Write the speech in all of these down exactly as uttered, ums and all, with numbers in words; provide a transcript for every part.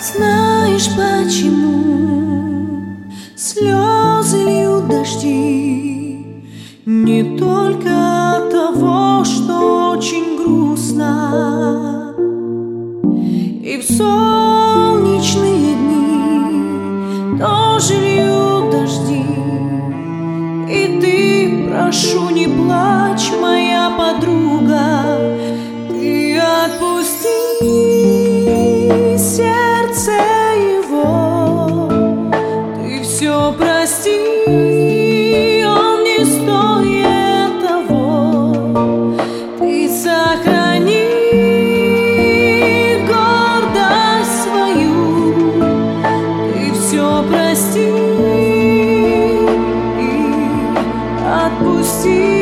Знаешь, почему слезы льют дожди? Не только от того, что очень грустно. И в солнечные дни тоже льют дожди. И ты, прошу, не плачь, моя подруга, ты отпусти сердце его, ты все прости, он не стоит того. Ты сохрани гордость свою, ты все прости и отпусти.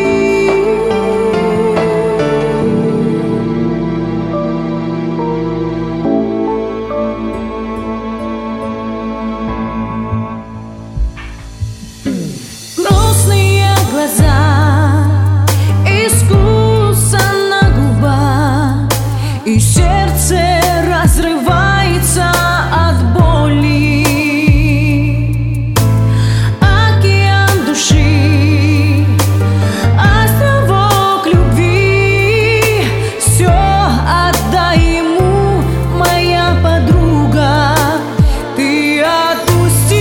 Искуса на губах, и сердце разрывается от боли. Океан души, островок любви, все отдай ему, моя подруга. Ты отпусти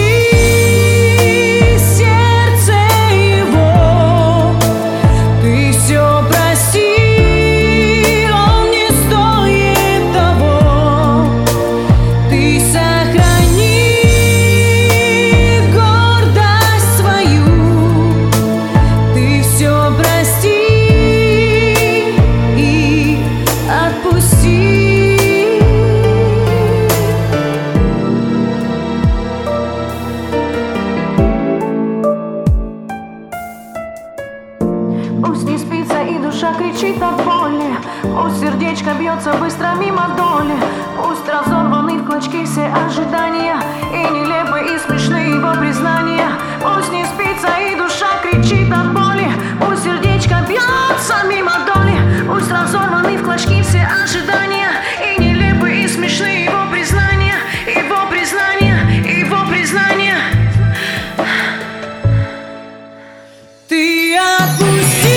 Пусть не спится и душа кричит от боли, пусть сердечко бьется быстро мимо доли, пусть разорваны в клочки все ожидания и нелепые и смешные его признания. Пусть не спится и душа кричит от боли, пусть сердечко бьется мимо доли, пусть разорваны в клочки все ожидания и нелепые и смешные его признания, его признания, его признания. Ты отпусти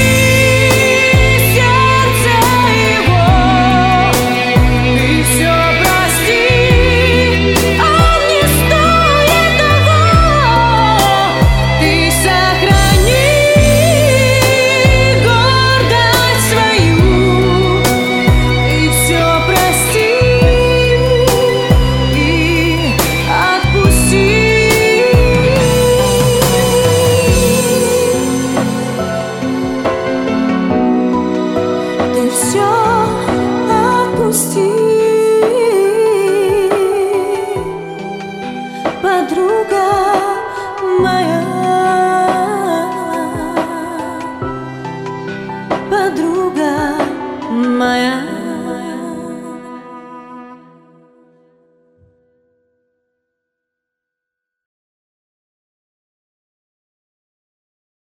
подруга моя, подруга моя.